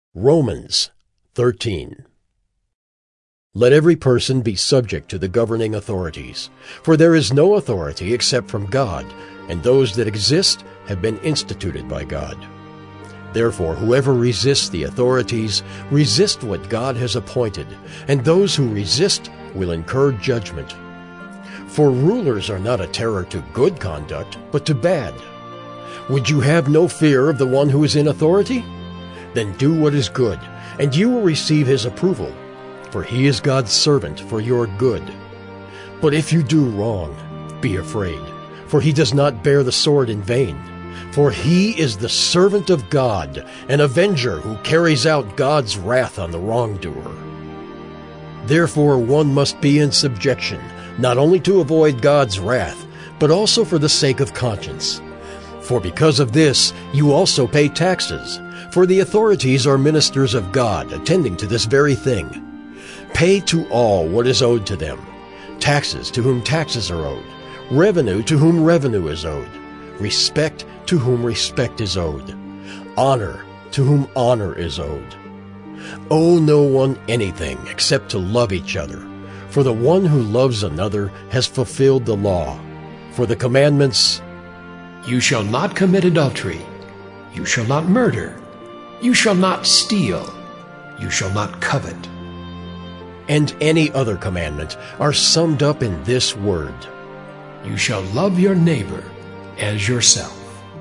Romans 13. Let every person be subject to the governing authorities, for there is no authority except from God, and those that exist have been instituted by God. Therefore, whoever resists the authorities resist what God has appointed, and those who resist will incur judgment. For rulers are not a terror to good conduct, but to bad. Would you have no fear of the one who is in authority? Then do what is good, and you will receive his approval, for he is God's servant for your good. But if you do wrong, be afraid, for he does not bear the sword in vain. For he is the servant of God, an avenger who carries out God's wrath on the wrongdoer. Therefore one must be in subjection, not only to avoid God's wrath, but also for the sake of conscience. For because of this you also pay taxes, for the authorities are ministers of God, attending to this very thing. Pay to all what is owed to them, taxes to whom taxes are owed, revenue to whom revenue is owed, respect to whom respect is owed, honor to whom honor is owed. Owe no one anything except to love each other, for the one who loves another has fulfilled the law. For the commandments, "You shall not commit adultery. You shall not murder. You shall not steal. You shall not covet," and any other commandment are summed up in this word: "You shall love your neighbor as yourself."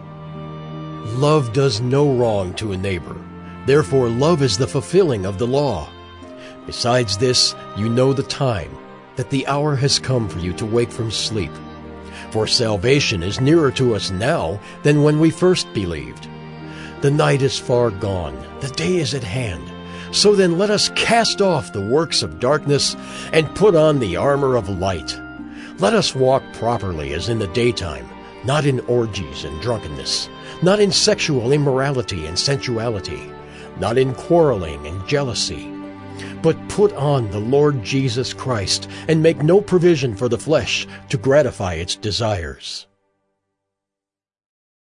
Love does no wrong to a neighbor. Therefore love is the fulfilling of the law. Besides this, you know the time, that the hour has come for you to wake from sleep. For salvation is nearer to us now than when we first believed. The night is far gone, the day is at hand. So then let us cast off the works of darkness and put on the armor of light. Let us walk properly as in the daytime, not in orgies and drunkenness, not in sexual immorality and sensuality, not in quarreling and jealousy. But put on the Lord Jesus Christ, and make no provision for the flesh to gratify its desires.